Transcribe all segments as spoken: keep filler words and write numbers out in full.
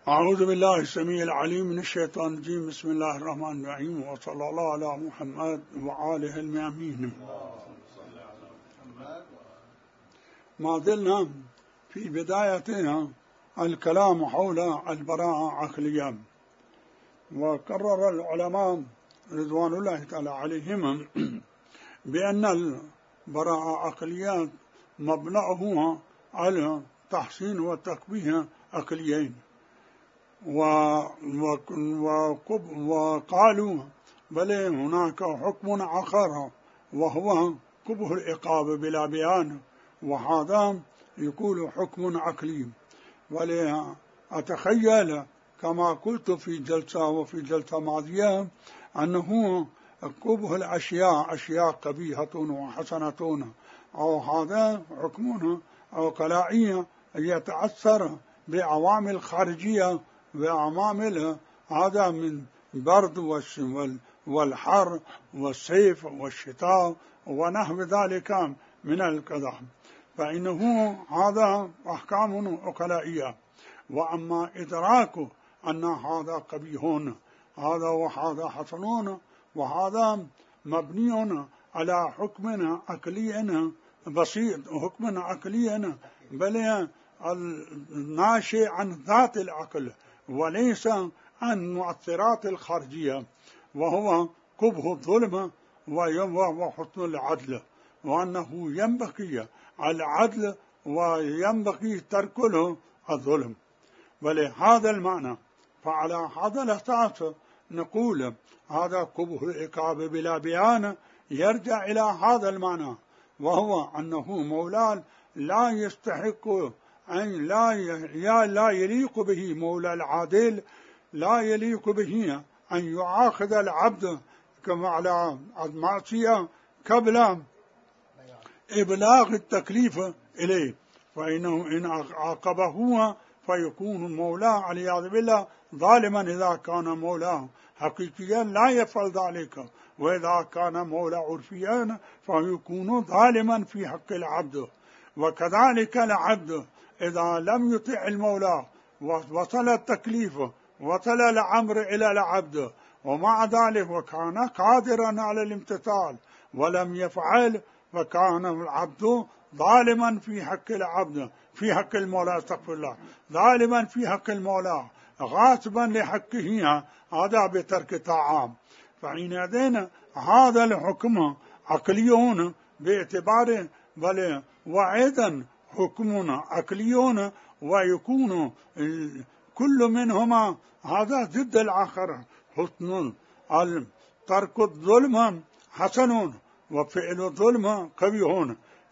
أعوذ بالله السميع العليم من الشيطان الرجيم. بسم الله الرحمن الرحيم، وصلى الله على محمد وآله الميامين. ما زلنا في بدايتنا الكلام حول البراءة عقليا، وقرر العلماء رضوان الله تعالى عليهم بأن البراءة عقليا مبناه على تحسين وتقبيح عقليين، وقالوا بل هناك حكم آخر وهو قبح العقاب بلا بيان، وهذا يقول حكم عقلي. ولأتخيل كما قلت في جلسة وفي جلسة ماضية أنه قبح الأشياء أشياء قبيحة وحسنة، أو هذا حكم عقلائي يتأثر بعوامل خارجية وعوامل هذا من برد والحر والصيف والشتاء ونحو ذلك من الكذا، فإنه هذا أحكام عقلائية. وأما إدراك أن هذا قبيح هذا وهذا حسن وهذا مبني على حكم عقلي بسيط، حكم عقلي بل الناشئ عن ذات العقل وليس عن المؤثرات الخارجية، وهو قبح الظلم وحسن العدل، وأنه ينبغي العدل وينبغي ترك الظلم. ولهذا المعنى فعلى هذا الأساس نقول هذا قبح العقاب بلا بيان يرجع إلى هذا المعنى، وهو أنه مولى لا يستحق أن لا لا يليق به مولى العادل، لا يليق به أن يعاقب العبد كما على المعصية قبل إبلاغ التكليف إليه، فإنه إن عاقبه فيكون مولاه والعياذ بالله ظالما إذا كان مولاه حقيقيا لا يفعل ذلك، وإذا كان مولى عرفيا فيكون ظالما في حق العبد. وكذلك العبد إذا لم يطع المولى وصل التكليف وصل الأمر إلى العبد ومع ذلك وكان قادرا على الامتثال ولم يفعل، فكان العبد ظالما في حق العبد في حق المولى استغفر الله ظالما في حق المولى غاصبا لحقه، هذا بترك طاعة. فحينئذ هذا الحكم عقلي باعتبار بل وأيضا حكم عقلي، ويكون كل منهما هذا ضد الآخر. حسن ترك الظلم حسن وفعل الظلم قبيح،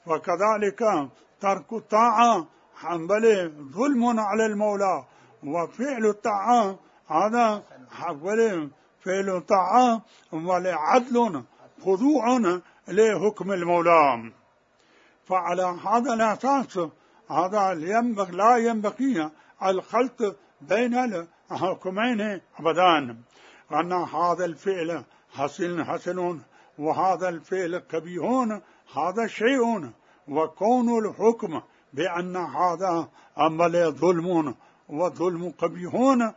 وكذلك ترك الطاعة بل ظلم على المولى، وفعل الطاعة هذا بل فعل الطاعة ولعدل خضوع لحكم المولى. فعلى هذا الأساس هذا لا ينبغي الخلط بين الحكمين أبدا، أن هذا الفعل حسن حسن وهذا الفعل قبيح هذا شيء، وكون الحكم بأن هذا عمل ظلم وظلم قبيح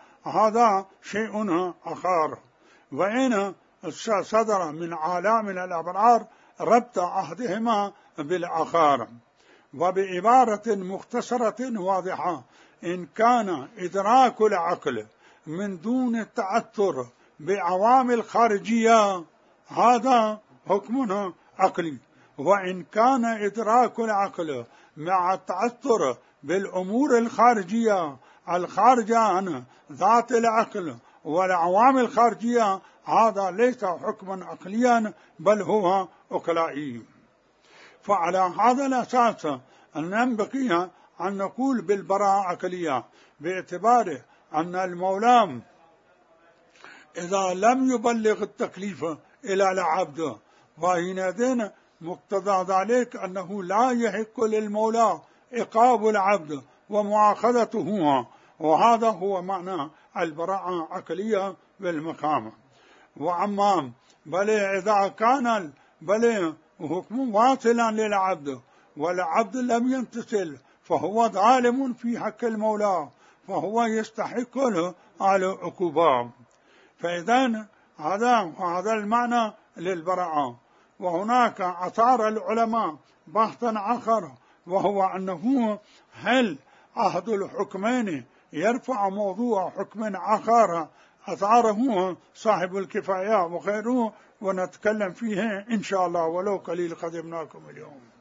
هذا شيء آخر. وإن صدر من عالم الأبرار ربط أحدهما بالآخر. وبعبارة مختصرة واضحة، إن كان إدراك العقل من دون التأثر بعوامل خارجية هذا حكم عقلي، وإن كان إدراك العقل مع التأثر بالأمور الخارجية الخارجة عن ذات العقل والعوامل الخارجية هذا ليس حكما عقليا بل هو عقلائي. فعلى هذا الأساس ينبغي أن نقول بالبراءة عقلية باعتبار أن المولى إذا لم يبلغ التكليف إلى العبد فحينئذ مقتضى ذلك أنه لا يحق للمولى عقاب العبد ومؤاخذته، وهذا هو معنى البراءة عقلية بالمقام. وأما بل إذا كان بل حكم واصلا للعبد والعبد لم يمتثل فهو ظالم في حق المولى، فهو يستحق له العقوبة. فإذا هذا هذا المعنى للبراءة. وهناك أثار العلماء بحثا آخر، وهو أنه هل عهد الحكمين يرفع موضوع حكم آخر أثاره صاحب الكفاية وغيره، ونتكلم فيه إن شاء الله ولو قليل قدمناكم اليوم.